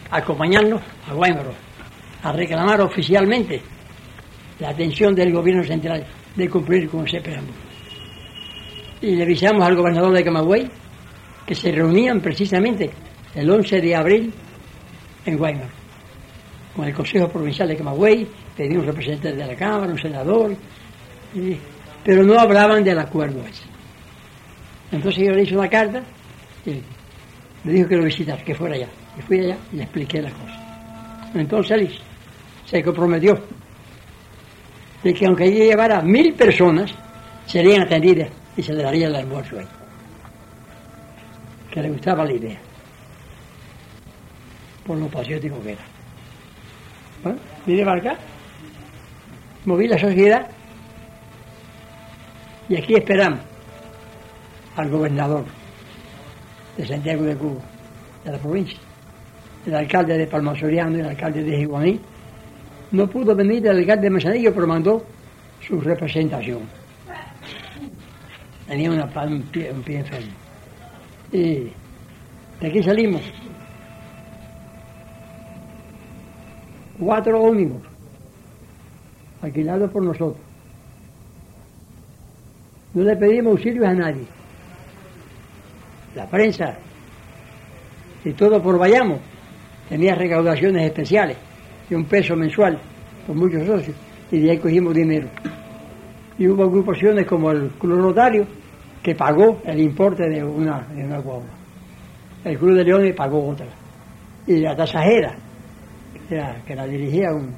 a acompañarnos a Guaymaro, a reclamar oficialmente la atención del gobierno central de cumplir con ese preámbulo. Y le avisamos al gobernador de Camagüey que se reunían precisamente el 11 de abril en Guaymaro, con el Consejo Provincial de Camagüey, pedía un representante de la Cámara, un senador, pero no hablaban del acuerdo ese. Entonces yo le hice una carta y me dijo que lo visitara, que fuera allá. Y fui allá y le expliqué las cosas. Entonces él se comprometió de que aunque ella llevara 1000 personas, serían atendidas y se le daría el almuerzo ahí. Que le gustaba la idea, por lo patriótico que era. Bueno, vine para acá, moví la sociedad y aquí esperamos al gobernador de Santiago de Cuba, de la provincia, el alcalde de Palmasoriano y el alcalde de Jiguaní. No pudo venir el alcalde de Manzanillo, pero mandó su representación. Tenía un pie enfermo. Y de aquí salimos 4 ómnibus alquilados por nosotros. No le pedimos auxilios a nadie. La prensa y todo por Bayamo tenía recaudaciones especiales de $1 mensual por muchos socios, y de ahí cogimos dinero. Y hubo agrupaciones como el Club Rotario que pagó el importe de una guagua. El Club de Leones pagó otra. Y la tasajera, que la dirigía un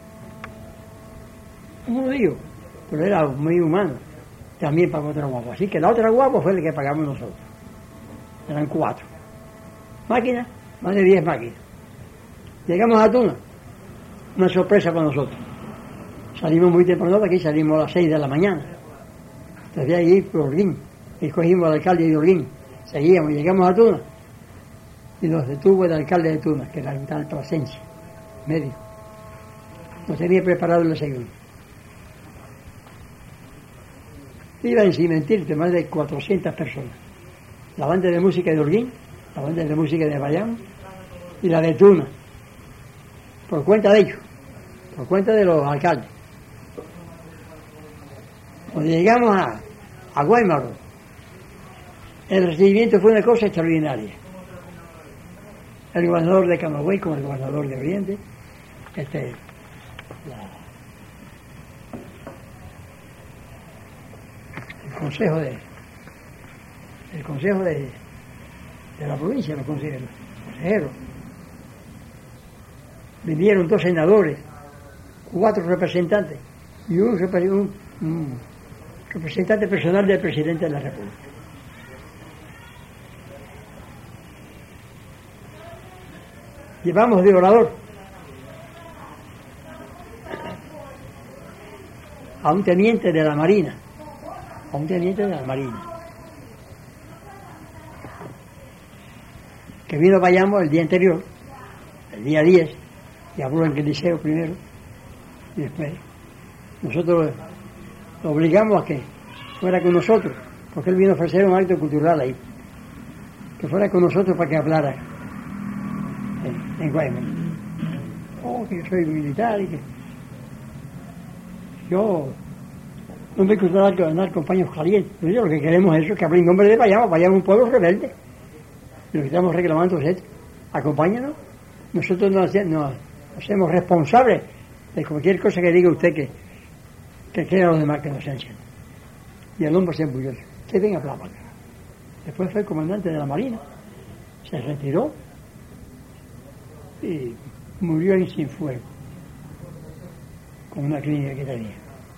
judío, pero era muy humano, también pagó otra guagua. Así que la otra guagua fue la que pagamos nosotros. Eran 4 máquinas, más de 10 máquinas. Llegamos a Tuna, una sorpresa para nosotros. Salimos muy temprano de aquí, salimos a las 6 de la mañana. Desde ahí por Holguín, y cogimos al alcalde de Holguín. Seguíamos, llegamos a Tuna, y nos detuvo el alcalde de Tuna, que era un tal Plasencia, médico. Nos tenía preparado el desayuno. Iban, sin mentirte, más de 400 personas. La banda de música de Holguín, la banda de música de Bayamo y la de Tuna, por cuenta de ellos, por cuenta de los alcaldes. Cuando llegamos a Guaymaro, el recibimiento fue una cosa extraordinaria. El gobernador de Camagüey con el gobernador de Oriente, el consejo de la provincia, los consejeros. Vinieron 2 senadores, 4 representantes y un representante personal del presidente de la República. Llevamos de orador a un teniente de la Marina, que vino a Bayamo el día anterior, el día 10, y habló en el liceo primero, y después nosotros lo obligamos a que fuera con nosotros, porque él vino a ofrecer un acto cultural ahí, que fuera con nosotros para que hablara en Guaymaro. Que yo soy militar y que yo no me gusta andar con paños calientes. Yo lo que queremos es eso, que hable en nombre de Bayamo es un pueblo rebelde. Lo que estamos reclamando es esto. Acompáñanos. Nosotros nos hacemos responsables de cualquier cosa que diga usted que quiera a los demás que nos enseñen. Y el hombre se embulló. Que venga para acá. Después fue el comandante de la Marina. Se retiró y murió en Cienfuegos con una clínica que tenía.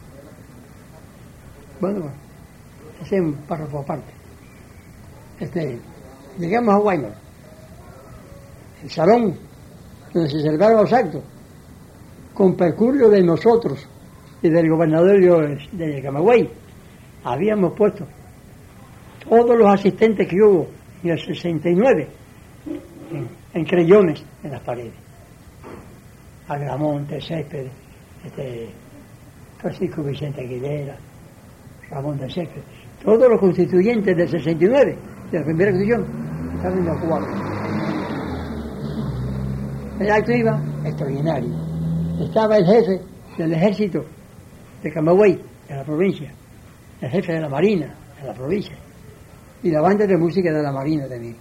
Bueno, ese es un párrafo aparte. Llegamos a Guaymaro, el salón donde se celebraron los actos, con percurio de nosotros y del gobernador de Camagüey. Habíamos puesto todos los asistentes que hubo en el 69 en creyones en las paredes. Agramonte, Céspedes, Francisco Vicente Aguilera, Ramón de Céspedes, todos los constituyentes del 69, de la primera constitución, estaban en la Cuba. El acto iba extraordinario. Estaba el jefe del ejército de Camagüey, de la provincia, el jefe de la marina, de la provincia, y la banda de música de la marina también.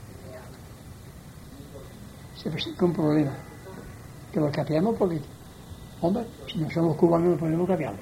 Se presentó un problema, que lo capeamos porque, hombre, si no somos cubanos no podemos capearlo.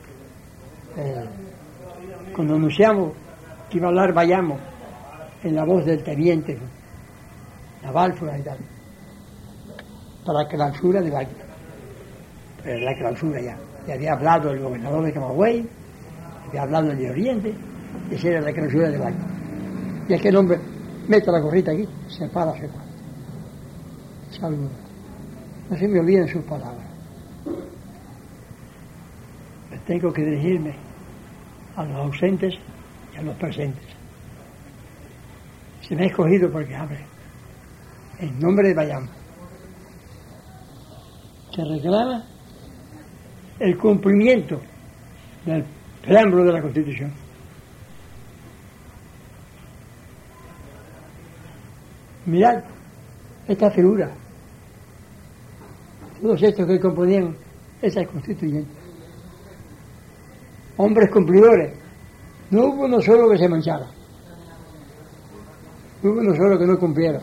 Cuando anunciamos que iba a hablar Bayamo en la voz del teniente naval y tal, para la clausura de Bayamo, pero la clausura ya había hablado el gobernador de Camagüey, había hablado el de Oriente, y esa era la clausura de Bayamo. Y aquel hombre mete la gorrita aquí, se para, se cuenta. Saluda. No se me olviden sus palabras. Tengo que dirigirme a los ausentes y a los presentes. Se me ha escogido porque hable en nombre de Bayamo. Se reclama el cumplimiento del preámbulo de la Constitución. Mirad esta figura, todos estos que componían esa constituyente, hombres cumplidores, no hubo uno solo que se manchara, no hubo uno solo que no cumpliera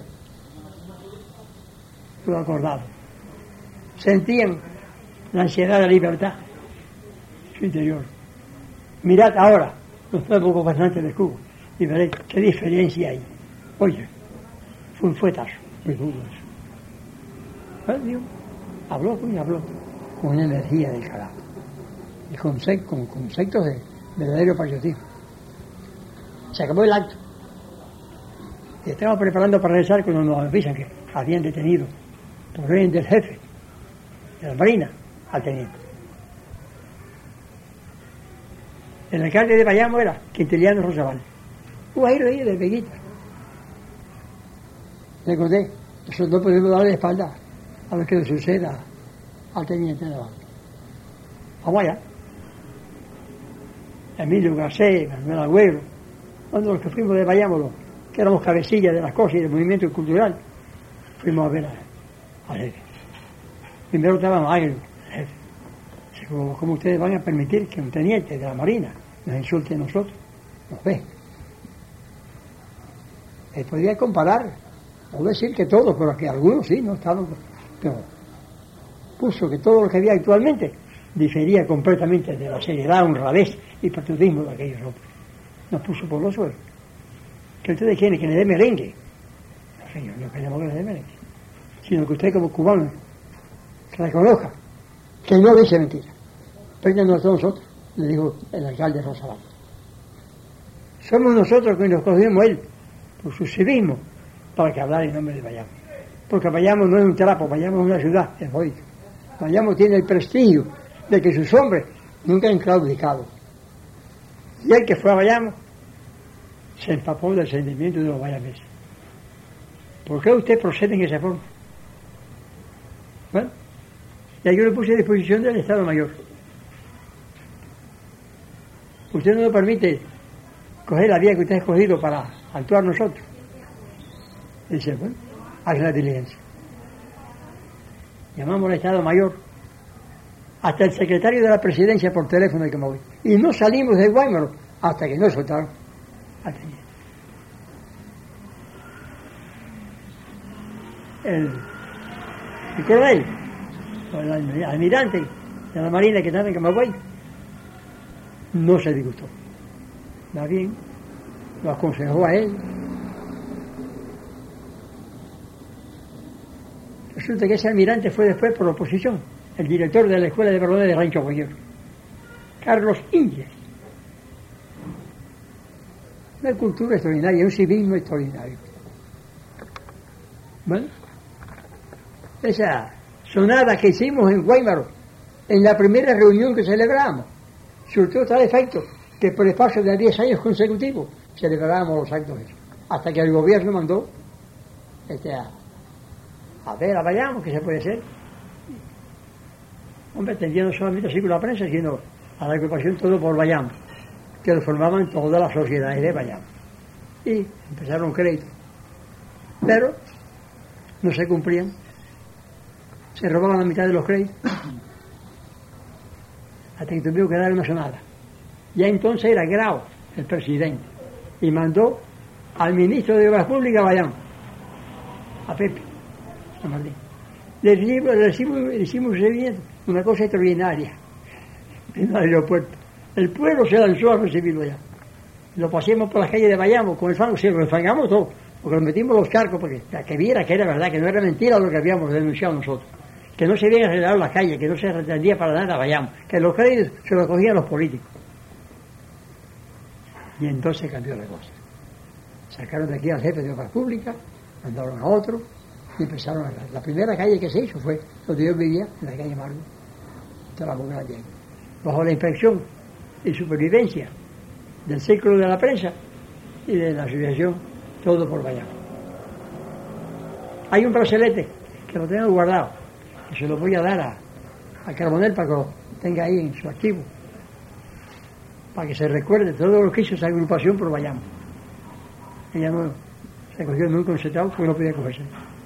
lo acordado. Sentían la ansiedad de la libertad en su interior. Mirad ahora los nuevos gobernantes de Cuba y veréis qué diferencia hay. Oye, fue un fuetazo, muy duro eso. Dios, habló con una energía del carajo y con conceptos de verdadero patriotismo. Se acabó el acto y estamos preparando para regresar cuando nos avisan que habían detenido por orden del jefe de la marina al teniente. El alcalde de Bayamo era Quintiliano Rosabal, un guajiro ahí de Peguita. Le conté, nosotros no podemos darle la espalda a lo que le suceda al teniente naval. Vamos allá. Emilio Garcés, Manuel Agüero, cuando los que fuimos de Bayamo, que éramos cabecillas de las cosas y del movimiento cultural, fuimos a ver al jefe. Primero estábamos agrios, el jefe. ¿Cómo ustedes van a permitir que un teniente de la Marina nos insulte a nosotros? Nos ve. Podría comparar, no decir que todos, pero que algunos sí, no estaban. Pero puso que todo lo que había actualmente difería completamente de la seriedad, honradez y patriotismo de aquellos hombres. Nos puso por los suelos. ¿Que ustedes quieren que le dé merengue? No, señor, no queremos que le dé merengue. Sino que usted como cubano reconozca que no dice mentira. Préndanos a todos nosotros, le dijo el alcalde Rosabal. Somos nosotros que nos cogimos él por su civismo para que hablara en nombre de Bayamo. Porque Bayamo no es un trapo, Bayamo es una ciudad heroica. Bayamo tiene el prestigio de que sus hombres nunca han claudicado. Y el que fue a Bayamo se empapó del sentimiento de los bayameses. ¿Por qué usted procede en esa forma? Bueno, ya yo le puse a disposición del Estado Mayor. Usted no nos permite coger la vía que usted ha escogido para actuar nosotros. Y dice, bueno, haga la diligencia. Llamamos al Estado Mayor, hasta el secretario de la presidencia por teléfono, que me voy. Y no salimos de Guaymaro hasta que no soltaron al teniente. El coronel, o el almirante de la Marina que estaba en Camagüey, no se disgustó. Va bien, lo aconsejó a él. Resulta que ese almirante fue después por oposición, el director de la Escuela de Varones de Rancho Boyero, Carlos Ingles. Una cultura extraordinaria, un civismo extraordinario. Bueno, esa sonada que hicimos en Guaymaro, en la primera reunión que celebramos, surtió tal efecto que por espacio de 10 años consecutivos celebrábamos los actos esos, hasta que el gobierno mandó a ver, a Bayamo, que se puede hacer. Hombre, tendiendo solamente así con la prensa, sino a la agrupación todo por Bayamo, que lo formaban todas las sociedades de Bayamo. Y empezaron créditos. Pero no se cumplían se robaban la mitad de los créditos, hasta que tuvieron que dar una sonada. Ya entonces era Grau el presidente, y mandó al ministro de Obras Públicas, a Pepe, a Martín. Le hicimos recibimiento, una cosa extraordinaria, en el aeropuerto. El pueblo se lanzó a recibirlo allá. Lo pasemos por las calles de Bayamo, con el fango, se lo enfangamos todo, porque nos metimos los charcos, porque que viera que era verdad, que no era mentira lo que habíamos denunciado nosotros, que no se habían arreglado las calles, que no se retendía para nada Bayamo, que los créditos se los cogían los políticos. Y entonces cambió la cosa. Sacaron de aquí al jefe de Obras Públicas, mandaron a otro, y empezaron la primera calle que se hizo fue donde yo vivía, en la calle Margo, de la Boca Gallega, bajo la inspección y supervivencia del Círculo de la Prensa y de la asociación Todo por Bayamo. Hay un bracelete que lo tengo guardado, que se lo voy a dar a Carbonell para que lo tenga ahí en su archivo, para que se recuerde todo lo que hizo esa agrupación por Bayamo. Ella no se cogió nunca un centavo porque no podía cogerse.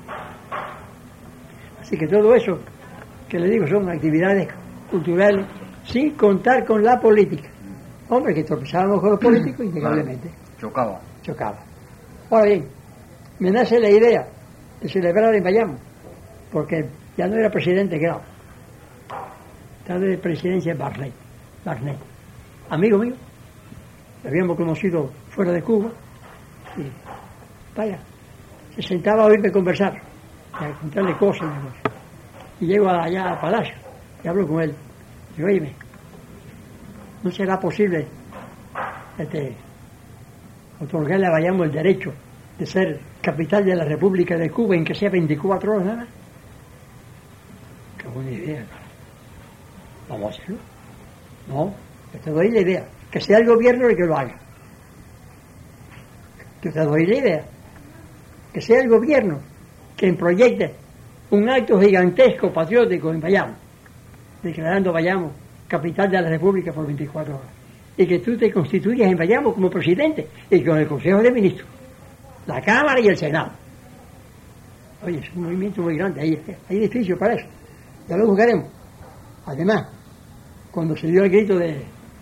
Así que todo eso que le digo son actividades culturales sin contar con la política. Hombre, que tropezábamos con los políticos innegablemente. Chocaba. Ahora bien, me nace la idea de celebrar en Bayamo, porque ya no era presidente Grau, estaba de presidencia Barnett, amigo mío, lo habíamos conocido fuera de Cuba, y vaya, se sentaba a oírme conversar, a contarle cosas, y llego allá al palacio, y hablo con él, y digo, óyeme, ¿no será posible otorgarle a Bayamo el derecho de ser capital de la República de Cuba en que sea 24 horas nada? Qué buena idea, cara. Vamos a hacerlo. No, yo te doy la idea, que sea el gobierno el que lo haga. Yo te doy la idea, que sea el gobierno quien proyecte un acto gigantesco patriótico en Bayamo, declarando Bayamo capital de la República por 24 horas, y que tú te constituyas en Bayamo como presidente y con el Consejo de Ministros, la Cámara y el Senado. Oye, es un movimiento muy grande, hay edificios para eso, ya lo buscaremos. Además, cuando se dio el grito de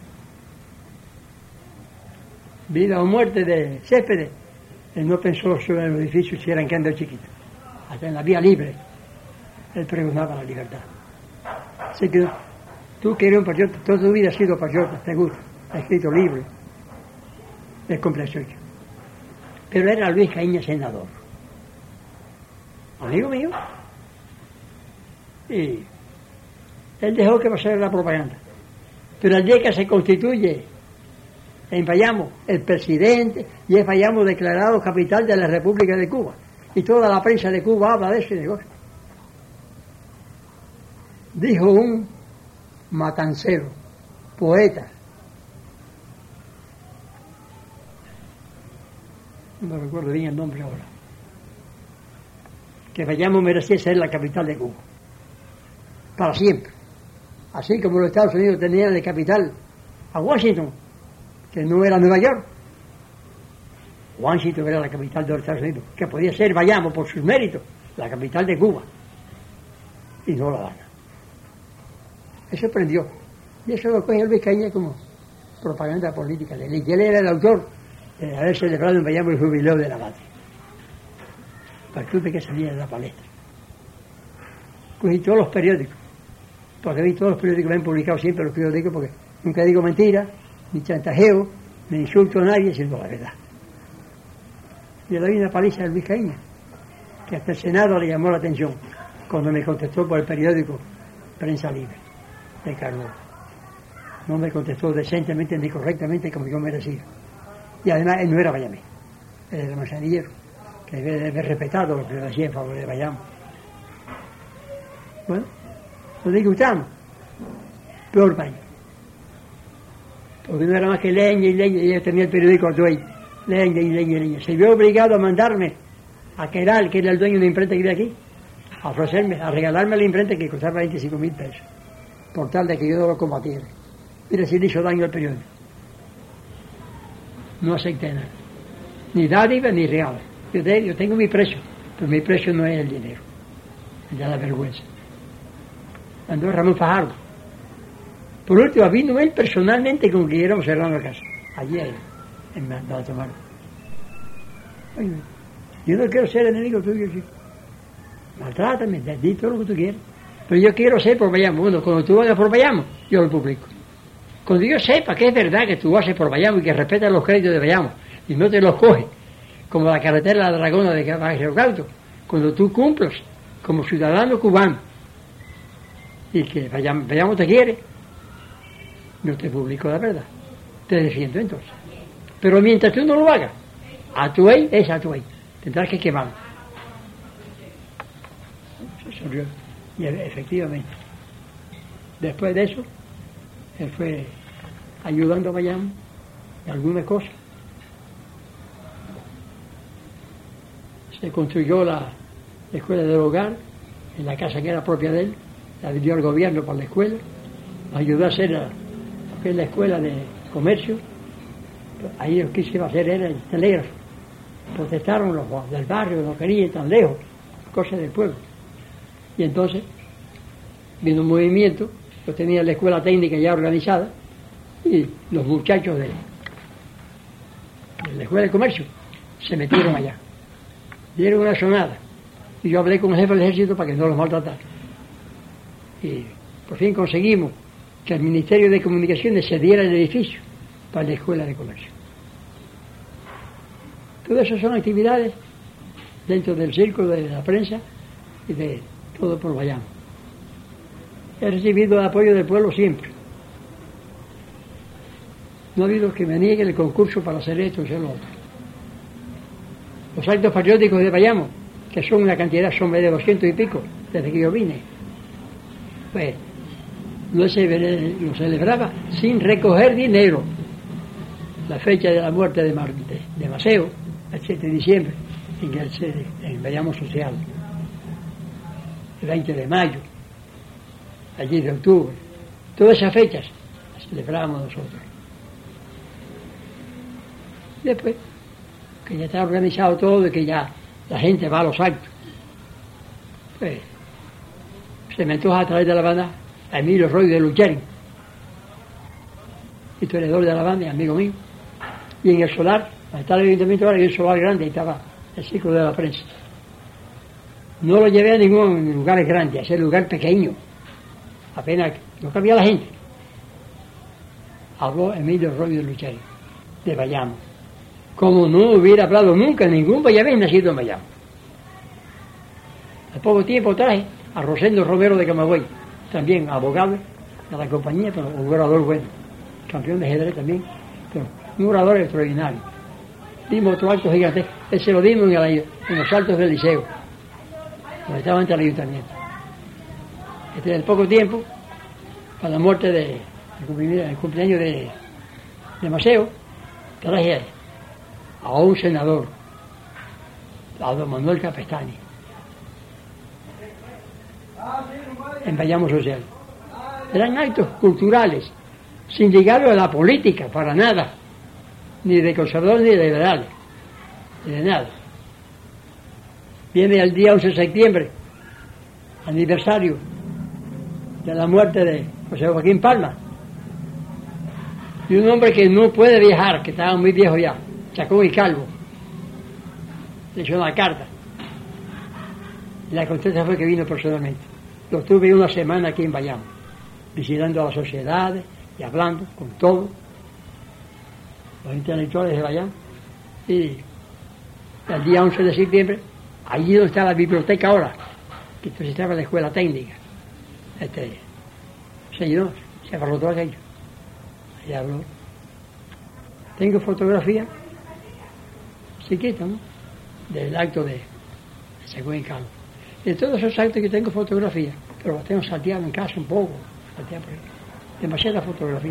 vida o muerte de Céspedes, él no pensó sobre los edificios si eran grandes o chiquitos, hasta en la vía libre él pregonaba la libertad. Así que tú que eres un patriota, toda tu vida has sido patriota, te gusta, has escrito libros, es complaciente. Pero era Luis Caíña senador, amigo mío, y él dejó que pasara la propaganda. Pero el día que se constituye en Bayamo el presidente, y es Bayamo declarado capital de la República de Cuba, y toda la prensa de Cuba habla de ese negocio. Dijo un matancero, poeta, no recuerdo bien el nombre ahora, que Bayamo merecía ser la capital de Cuba para siempre, así como los Estados Unidos tenían de capital a Washington, que no era Nueva York. Washington era la capital de los Estados Unidos, que podía ser Bayamo por sus méritos la capital de Cuba, y no la dan. Eso prendió, y eso lo coge Luis Caíña como propaganda política de él, y él era el autor de haber celebrado en Bayamo el jubileo de la patria, para que que salía de la palestra. Cogí todos los periódicos, porque vi todos los periódicos, me han publicado siempre los periódicos, porque nunca digo mentira, ni chantajeo, ni insulto a nadie, sino la verdad. Y le doy una paliza a Luis Caíña, que hasta el Senado le llamó la atención cuando me contestó por el periódico Prensa Libre de Carlos. No me contestó decentemente ni correctamente como yo merecía. Y además él no era bayamí, él era manzanillero, que debe haber respetado lo que le hacía en favor de Bayamo. Bueno, lo disgustamos, peor para ellos, porque no era más que leña y leña, y yo tenía el periódico Duey, leña y leña y leña. Se vio obligado a mandarme a Queral, que era el dueño de la imprenta que vive aquí, a ofrecerme, a regalarme la imprenta que costaba 25.000 pesos, por tal de que yo no lo combatiera. Mira si le hizo daño al periódico. No acepté nada, ni dádiva ni real. Yo tengo mi precio, pero mi precio no es el dinero, es la vergüenza. mandó a Ramón Fajardo. Por último, vino él personalmente con que íbamos cerrando la casa, allí en Altamar. Yo no quiero ser enemigo tuyo, chico. Maltrátame, di todo lo que tú quieras. Pero yo quiero ser por Bayamo. Bueno, cuando tú vayas por Bayamo, yo lo publico. Cuando yo sepa que es verdad que tú haces por Bayamo y que respetas los créditos de Bayamo y no te los coges, como la carretera de la Dragona de Barrio Cauto, cuando tú cumplas como ciudadano cubano y que Bayamo te quiere, no te publico la verdad. Te defiendo entonces. Pero mientras tú no lo hagas, a tu ley es a tu ley. Tendrás que quemarlo. Y efectivamente, después de eso, él fue ayudando a Bayamo en algunas cosas. Se construyó la escuela del hogar en la casa que era propia de él, la dio el gobierno para la escuela, ayudó a hacer lo que es la escuela de comercio. Ahí lo que se iba a hacer era el telégrafo. Protestaron los del barrio, no querían tan lejos, cosas del pueblo. Y entonces vino un movimiento, yo tenía la escuela técnica ya organizada, y los muchachos de la escuela de comercio se metieron allá. Dieron una sonada. Y yo hablé con el jefe del ejército para que no los maltratara. Y por fin conseguimos que el Ministerio de Comunicaciones cediera el edificio para la escuela de comercio. Todas esas son actividades dentro del círculo de la prensa y de todo por Bayamo. He recibido el apoyo del pueblo siempre. No ha habido que me niegue el concurso para hacer esto o hacer lo otro. Los actos patrióticos de Bayamo, que son una cantidad, son de 200 y pico, desde que yo vine, pues lo celebraba sin recoger dinero. La fecha de la muerte de Maceo, el 7 de diciembre, en Bayamo Social. El 20 de mayo, allí de octubre. Todas esas fechas las celebrábamos nosotros. Después, que ya está organizado todo y que ya la gente va a los actos, pues se me antoja a través de la banda a Emilio Roy de Lucheri, historiador de la banda y amigo mío. Y en el solar, donde está el ayuntamiento ahora, hay un solar grande y estaba el ciclo de la prensa. No lo llevé a ningún lugar grande, a ese lugar pequeño. Apenas no cabía la gente. Habló Emilio Roy de Lucheri, de Bayamo. Como no hubiera hablado nunca ningún bayamés nacido en Bayamo. Al poco tiempo traje a Rosendo Romero de Camagüey, también abogado de la compañía, pero un orador bueno, campeón de ajedrez también, pero un orador extraordinario. Dimos otro acto gigante, ese lo dimos en los altos del liceo, donde estaba ante el ayuntamiento. Al poco tiempo, para la muerte el cumpleaños de Maceo, traje a un senador, a don Manuel Capestani, en Bayamo Social. Eran actos culturales, sin llegar a la política, para nada, ni de conservadores ni de liberales, ni de nada. Viene el día 11 de septiembre, aniversario de la muerte de José Joaquín Palma, y un hombre que no puede viajar, que estaba muy viejo ya, Chacón y Calvo, le echó una carta. Y la contesta fue que vino personalmente. Lo tuve una semana aquí en Bayamo, visitando a las sociedades y hablando con todos los intelectuales de Bayamo. Y el día 11 de septiembre, allí donde está la biblioteca ahora, que entonces estaba la escuela técnica, se llenó, se abarrotó aquello. Ahí habló. Tengo fotografía chiquita, ¿no?, del acto de Chacón y Calvo. De todos esos actos que tengo fotografía, pero los tengo salteados en casa un poco, demasiada fotografía.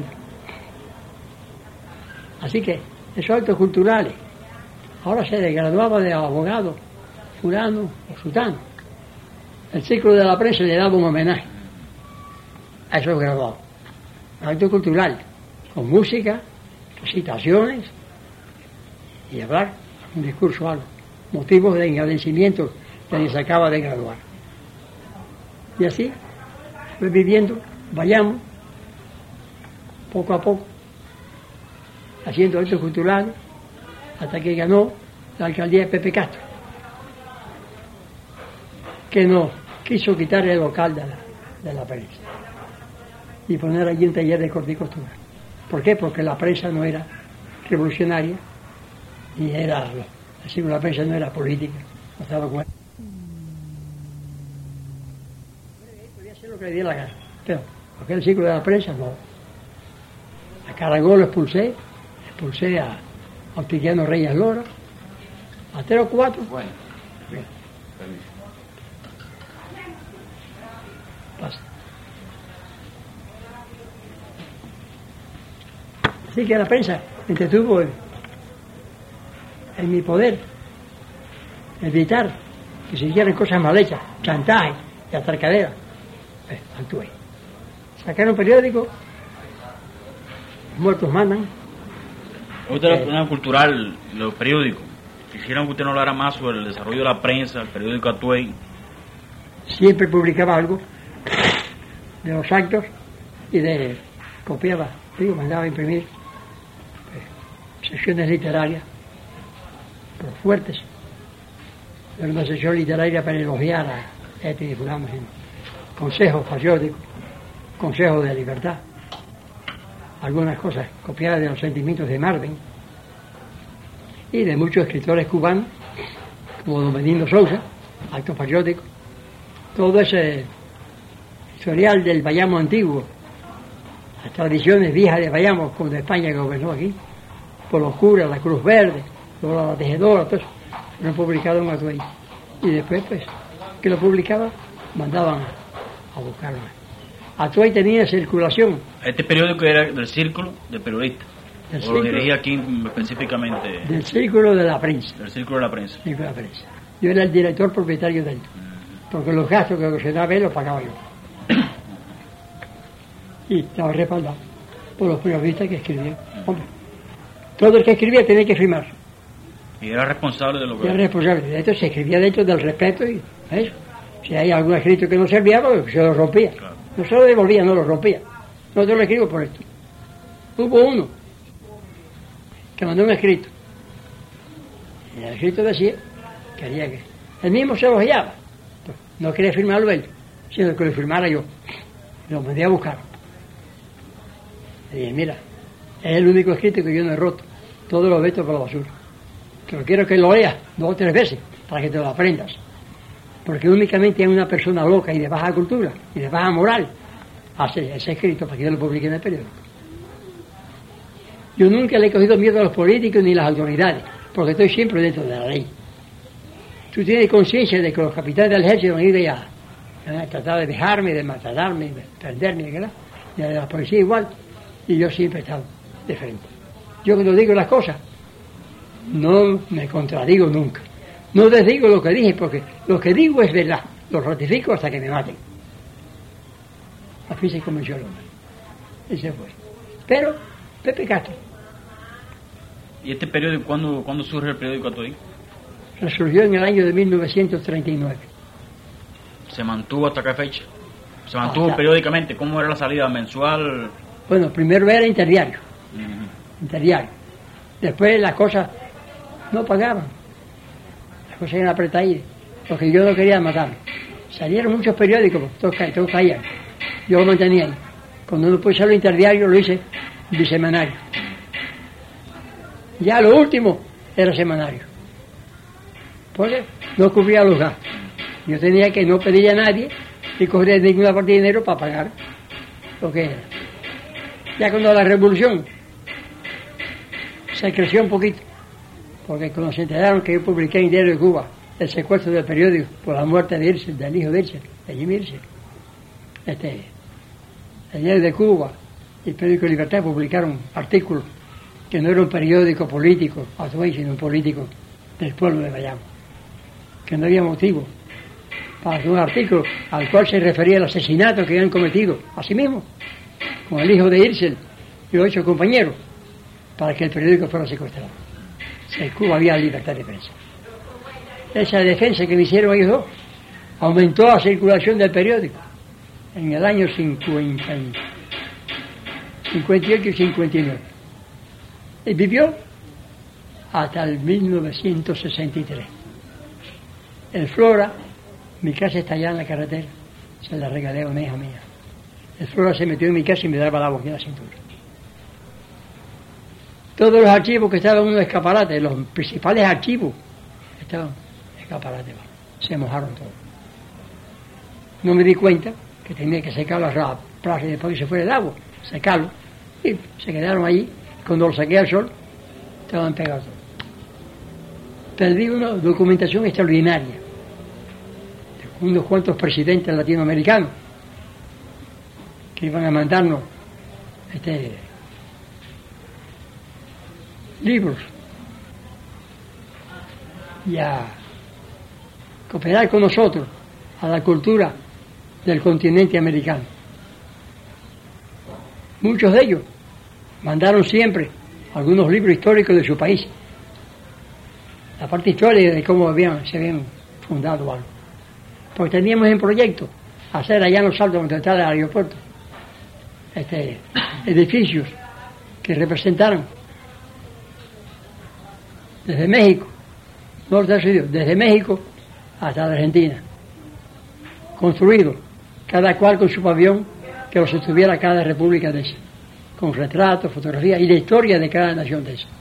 Así que esos actos culturales, ahora se graduaba de abogado fulano o sultano. El ciclo de la prensa le daba un homenaje a esos graduados. Acto cultural, con música, recitaciones y hablar un discurso algo, motivos de agradecimiento de quien se acaba de graduar. Y así fue viviendo, vayamos, poco a poco, haciendo actos culturales, hasta que ganó la alcaldía de Pepe Castro, que nos quiso quitar el local de la prensa y poner allí un taller de corte y costura. ¿Por qué? Porque la prensa no era revolucionaria, y era, así como la prensa no era política, no estaba con... Podía hacer lo que le diera la gana, pero aquel ciclo de la prensa no. A Carangol lo expulsé a Antiquiano Reyes Lora, a 3 o 4. Bueno, bien. Pasa. Así que la prensa me entretuvo en mi poder evitar que se hicieran cosas mal hechas, chantaje y atarcadera. Actué. Sacaron un periódico, los muertos mandan. Usted la comunidad cultural, los periódicos, quisieran que usted no hablara más sobre el desarrollo de la prensa, el periódico Atuey. Siempre publicaba algo de los actos y copiaba, mandaba a imprimir secciones literarias, pero fuertes. Era una sección literaria para elogiar a este y fulano, consejos patrióticos, consejos de libertad, algunas cosas copiadas de los sentimientos de Marvin y de muchos escritores cubanos, como don Benigno Sousa, actos patrióticos, todo ese historial del Bayamo antiguo, las tradiciones viejas de Bayamo, como de España que gobernó aquí, por los curas, la Cruz Verde, luego la Tejedora, todo eso, lo han publicado en Atuey. Y después, pues, que lo publicaba, mandaban a buscarlo. Atuey tenía circulación. Este periódico era del Círculo de Periodistas. O lo dirigía aquí específicamente. Del Círculo de la Prensa. Del Círculo de la Prensa. Círculo de la Prensa. Yo era el director propietario de él. Porque los gastos que ocasionaba él los pagaba yo. Y estaba respaldado por los periodistas que escribían. Hombre, todo el que escribía tenía que firmar. Y era responsable de lo que... Era responsable. De esto se escribía dentro del respeto y eso. Si hay algún escrito que no servía, pues se lo rompía. Claro. No se lo devolvía, no lo rompía. No te lo escribo por esto. Hubo uno que mandó un escrito. Y el escrito decía, quería que... Él mismo se elogiaba. Pues, no quería firmarlo él, sino que lo firmara yo. Lo mandé a buscar. Le dije, mira, es el único escrito que yo no he roto. Todo lo meto por la basura. Pero quiero que lo leas 2 o 3 veces para que te lo aprendas. Porque únicamente hay una persona loca y de baja cultura y de baja moral hace ese escrito para que yo lo publique en el periódico. Yo nunca le he cogido miedo a los políticos ni a las autoridades, porque estoy siempre dentro de la ley. Tú tienes conciencia de que los capitanes del ejército han ido ya a tratar de dejarme, de maltratarme, de prenderme, ¿verdad? Y de la policía igual, y yo siempre he estado de frente. Yo cuando digo las cosas, no me contradigo nunca. No les digo lo que dije, porque lo que digo es verdad. Lo ratifico hasta que me maten. Así se convenció el hombre. Y se fue. Pero, Pepe Castro. ¿Y este periódico, cuándo surge el periódico Atuey? Resurgió en el año de 1939. ¿Se mantuvo hasta qué fecha? ¿Se mantuvo periódicamente? ¿Cómo era la salida mensual? Bueno, primero era interdiario. Interdiario. Después las cosas no pagaban. Las cosas eran apretadidas. Porque yo no quería matarme. Salieron muchos periódicos, todos caían. Yo lo mantenía ahí. Cuando no pude hacerlo interdiario, lo hice bisemanario. Ya lo último era semanario. Porque no cubría los gastos. Yo tenía que no pedir a nadie y coger ninguna parte de dinero para pagar lo que era. Ya cuando la revolución se creció un poquito, porque cuando se enteraron que yo publiqué en Diario de Cuba el secuestro del periódico por la muerte de Irse, del hijo de Irse, de Jimmy Irse, el Diario de Cuba y el periódico Libertad publicaron artículos que no era un periódico político, sino un político del pueblo de Bayamo, que no había motivo para hacer un artículo al cual se refería al asesinato que habían cometido a sí mismo, con el hijo de Irse y 8 compañeros, para que el periódico fuera secuestrado. En Cuba había libertad de prensa. Esa defensa que me hicieron ellos dos aumentó la circulación del periódico. en el año 58 y 59. Y vivió hasta el 1963. El Flora, mi casa está allá en la carretera, se la regalé a una hija mía. El Flora se metió en mi casa y me daba la voz en la cintura. Todos los archivos que estaban en un escaparate, los principales archivos, estaban en escaparate, se mojaron todos. No me di cuenta que tenía que secarlo a plaza y después que se fuera el agua, secarlo, y se quedaron allí. Cuando los saqué al sol, estaban pegados. Perdí una documentación extraordinaria de unos cuantos presidentes latinoamericanos que iban a mandarnos libros y a cooperar con nosotros a la cultura del continente americano. Muchos de ellos mandaron siempre algunos libros históricos de su país, la parte histórica de cómo se habían fundado algo. Porque teníamos en proyecto hacer allá en Los Altos, donde está el aeropuerto, edificios que representaran desde México, desde México hasta la Argentina, construidos, cada cual con su pabellón, que los estuviera cada república de esa, con retratos, fotografías y la historia de cada nación de esa.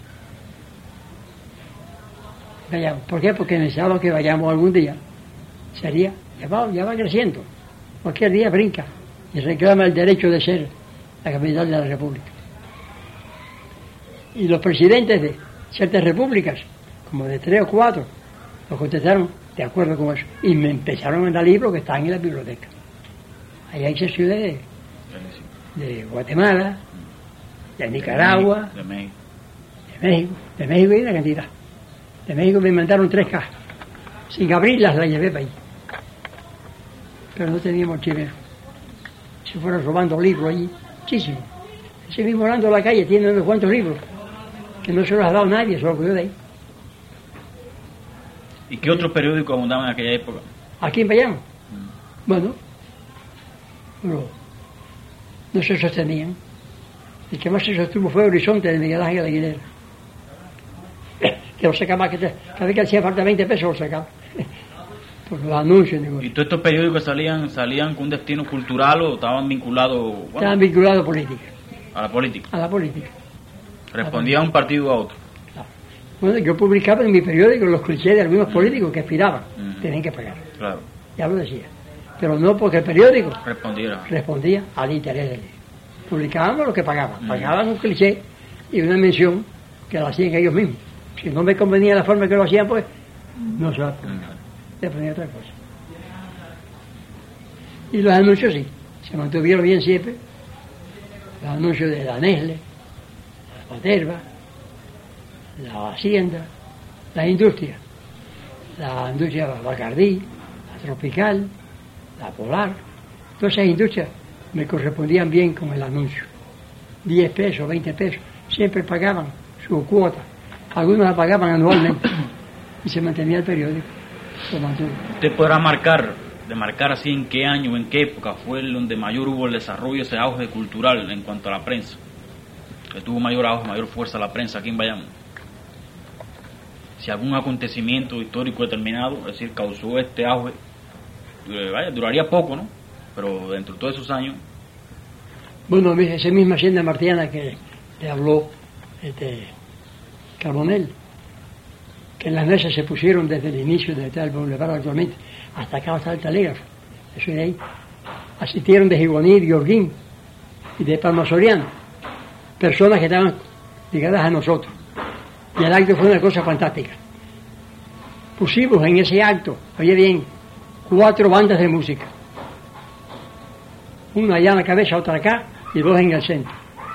¿Por qué? Porque necesitamos que vayamos algún día. Ya va creciendo. Cualquier día brinca y reclama el derecho de ser la capital de la república. Y los presidentes de ciertas repúblicas, como de 3 o 4, los contestaron de acuerdo con eso. Y me empezaron a mandar libros que están en la biblioteca. Ahí hay ciudades de Guatemala, de Nicaragua, de México hay una cantidad. De México me mandaron 3 cajas. Sin abrirlas las llevé para allí. Pero no teníamos chileno. Se fueron robando libros allí, muchísimo. Ese mismo Orlando de la calle tiene unos cuantos libros que no se los ha dado nadie, solo que yo de ahí. ¿Y qué otros periódicos abundaban en aquella época? Aquí en Bayamo. Bueno, no se sostenían. El que más se sostuvo fue Horizonte de Miguel Ángel Aguilera. Que lo sacaba, cada vez que hacía falta 20 pesos lo sacaba. Por los anuncios. ¿Y todos estos periódicos salían con un destino cultural o estaban vinculados? Bueno, estaban vinculados a política. ¿A la política? A la política. ¿Respondía a un partido o a otro? Claro. Bueno, yo publicaba en mi periódico los clichés de algunos políticos que aspiraban. Tenían que pagar. Claro. Ya lo decía. Pero no porque el periódico respondía al interés de él. Publicábamos lo que pagaban. Pagaban un cliché y una mención que lo hacían ellos mismos. Si no me convenía la forma que lo hacían, pues no se la ponía. Le ponía otra cosa. Y los anuncios sí, se mantuvieron bien siempre. Los anuncios de la Nestlé, la Paterba, la Hacienda, la industria Bacardí, la Tropical, la Polar, todas esas industrias me correspondían bien con el anuncio. 10 pesos, 20 pesos, siempre pagaban su cuota. Algunos la pagaban anualmente y se mantenía el periódico. ¿Usted podrá marcar así en qué año, en qué época fue donde mayor hubo el desarrollo, ese auge cultural en cuanto a la prensa? Que tuvo mayor auge, mayor fuerza la prensa aquí en Bayamo. Si algún acontecimiento histórico determinado, es decir, causó este auge, duraría poco, ¿no? Pero dentro de todos esos años. Bueno, esa misma hacienda martiana que le habló Carbonell, que en las mesas se pusieron desde el inicio de el boulevard actualmente hasta acá hasta el telégrafo, eso de ahí. Asistieron de Gigonil, Yorguín y de Palma Soriano, personas que estaban ligadas a nosotros. Y el acto fue una cosa fantástica. Pusimos en ese acto, oye bien, 4 bandas de música. Una allá en la cabeza, otra acá y 2 en el centro.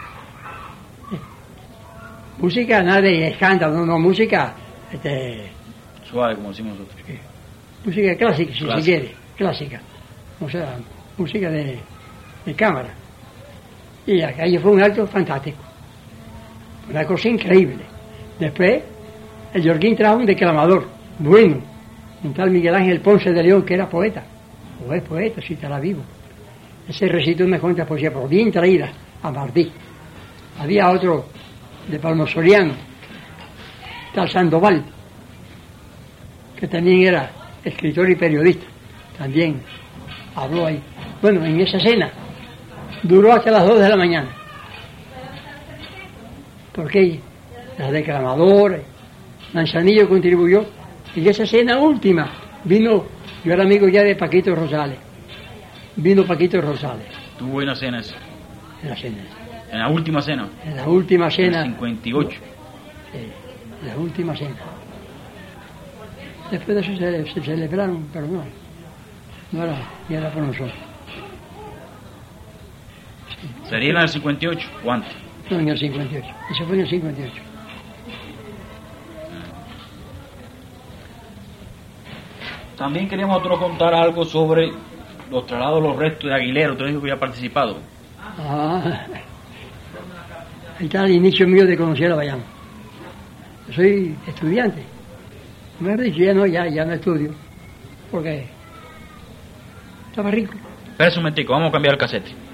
Música, nada de escándalo, no, música suave, como decimos nosotros. Música clásica, si se quiere, clásica. O sea, música de cámara. Y aquello fue un acto fantástico. Una cosa increíble. Después, el Yorguín trajo un declamador, bueno, un tal Miguel Ángel Ponce de León, que era poeta, o es poeta, si estará vivo. Ese recitó me cuenta poesía, pero bien traída a Martí. Había otro de Palmo Soriano, tal Sandoval, que también era escritor y periodista, también habló ahí. Bueno, en esa cena duró hasta las 2 de la mañana, porque la declamadora, Manzanillo contribuyó, y esa cena última vino, yo era amigo ya de Paquito Rosales, vino Paquito Rosales. Tuvo buena cena eso. En la cena. En la última cena. En la última cena. En el 58. En la última cena. Después de eso se celebraron, pero no era, ni era por nosotros. Sí. ¿Sería en el 58 o antes? No, en el 58. Eso fue en el 58. También queríamos nosotros contar algo sobre los traslados de los restos de Aguilera. Usted dijo que había participado. Ah, ahí está el inicio mío de conocer a Bayamo. Yo soy estudiante. Me he dicho, ya no estudio, porque estaba rico. Espera un momentico, vamos a cambiar el casete.